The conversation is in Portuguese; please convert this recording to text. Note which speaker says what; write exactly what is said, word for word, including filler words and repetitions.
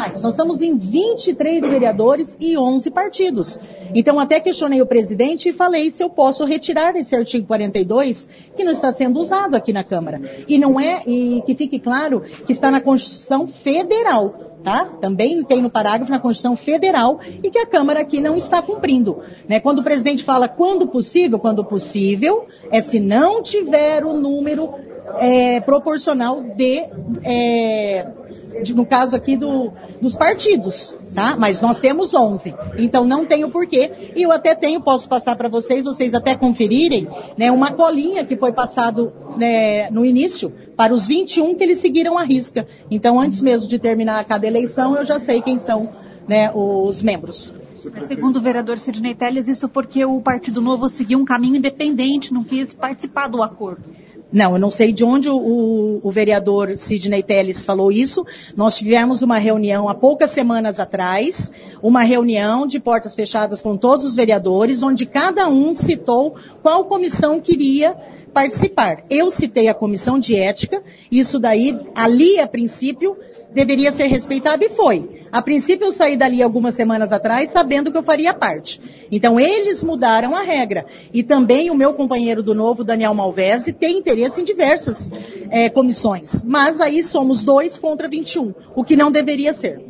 Speaker 1: mais, nós estamos em vinte e três vereadores e onze partidos. Então, até questionei o presidente e falei se eu posso retirar esse artigo quarenta e dois, que não está sendo usado aqui na Câmara. E não é, e que fique claro, que está na Constituição Federal. Tá? Também tem no parágrafo na Constituição Federal e que a Câmara aqui não está cumprindo. Né? Quando o presidente fala quando possível, quando possível, é se não tiver o número é, proporcional de, é, de, no caso aqui do, dos partidos, tá? Mas nós temos onze, então não tem o porquê. E eu até tenho, posso passar para vocês, vocês até conferirem, né, uma colinha que foi passado né, no início, para os vinte e um que eles seguiram à risca. Então, antes mesmo de terminar cada eleição, eu já sei quem são né, os membros.
Speaker 2: Segundo o vereador Sidney Telles, isso porque o Partido Novo seguiu um caminho independente, não quis participar do acordo.
Speaker 1: Não, eu não sei de onde o, o, o vereador Sidney Telles falou isso. Nós tivemos uma reunião há poucas semanas atrás, uma reunião de portas fechadas com todos os vereadores, onde cada um citou qual comissão queria participar. Eu citei a comissão de ética, isso daí, ali a princípio, deveria ser respeitado e foi. A princípio eu saí dali algumas semanas atrás sabendo que eu faria parte. Então eles mudaram a regra. E também o meu companheiro do Novo, Daniel Malvese, tem interesse em diversas é, comissões. Mas aí somos dois contra vinte e um, o que não deveria ser.